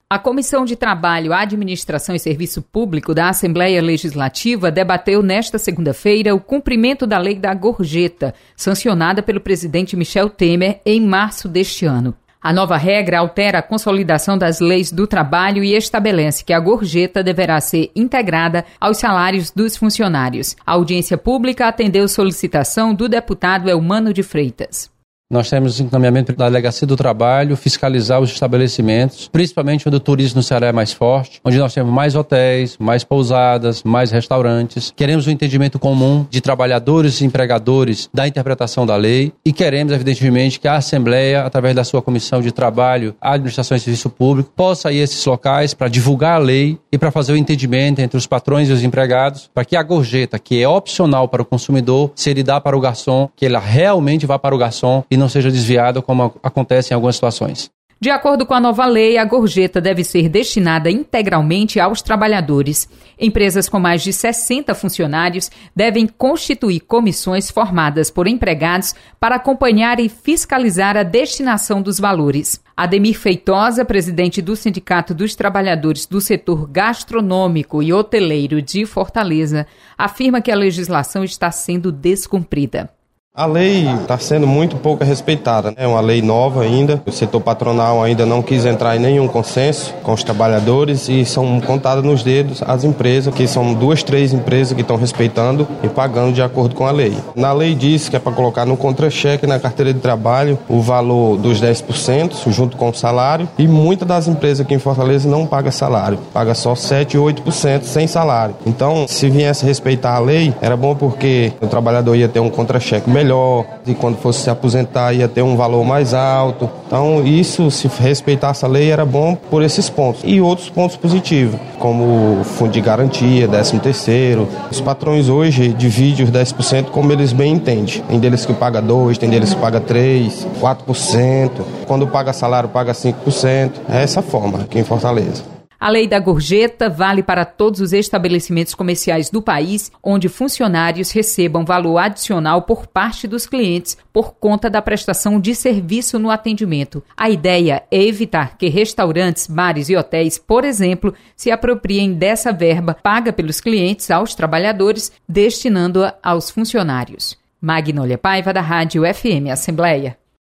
A Comissão de Trabalho, Administração e Serviço Público da Assembleia Legislativa debateu nesta segunda-feira o cumprimento da Lei da Gorjeta, sancionada pelo presidente Michel Temer em março deste ano. A nova regra altera a consolidação das leis do trabalho e estabelece que a gorjeta deverá ser integrada aos salários dos funcionários. A audiência pública atendeu solicitação do deputado Elmano de Freitas. Nós temos encaminhamento da Delegacia do Trabalho, fiscalizar os estabelecimentos, principalmente onde o turismo no Ceará é mais forte, onde nós temos mais hotéis, mais pousadas, mais restaurantes. Queremos um entendimento comum de trabalhadores e empregadores da interpretação da lei e queremos, evidentemente, que a Assembleia, através da sua Comissão de Trabalho, Administração e Serviço Público, possa ir a esses locais para divulgar a lei e para fazer o entendimento entre os patrões e os empregados, para que a gorjeta, que é opcional para o consumidor, se ele dá para o garçom, que ela realmente vá para o garçom e não seja desviada como acontece em algumas situações. De acordo com a nova lei, a gorjeta deve ser destinada integralmente aos trabalhadores. Empresas com mais de 60 funcionários devem constituir comissões formadas por empregados para acompanhar e fiscalizar a destinação dos valores. Ademir Feitosa, presidente do Sindicato dos Trabalhadores do Setor Gastronômico e Hoteleiro de Fortaleza, afirma que a legislação está sendo descumprida. A lei está sendo muito pouco respeitada. É uma lei nova ainda. O setor patronal ainda não quis entrar em nenhum consenso com os trabalhadores e são contadas nos dedos as empresas, que são 2, 3 empresas que estão respeitando e pagando de acordo com a lei. Na lei diz que é para colocar no contra-cheque, na carteira de trabalho, o valor dos 10% junto com o salário, e muitas das empresas aqui em Fortaleza não pagam salário, paga só 7 ou 8% sem salário. Então, se viesse respeitar a lei, era bom porque o trabalhador ia ter um contra-cheque melhor, e quando fosse se aposentar ia ter um valor mais alto. Então isso, se respeitasse a lei, era bom por esses pontos. E outros pontos positivos, como o fundo de garantia, 13º. Os patrões hoje dividem os 10% como eles bem entendem. Tem deles que paga 2%, tem deles que paga 3%, 4%. Quando paga salário, paga 5%. É essa forma aqui em Fortaleza. A lei da gorjeta vale para todos os estabelecimentos comerciais do país onde funcionários recebam valor adicional por parte dos clientes por conta da prestação de serviço no atendimento. A ideia é evitar que restaurantes, bares e hotéis, por exemplo, se apropriem dessa verba paga pelos clientes aos trabalhadores, destinando-a aos funcionários. Magnólia Paiva, da Rádio FM Assembleia.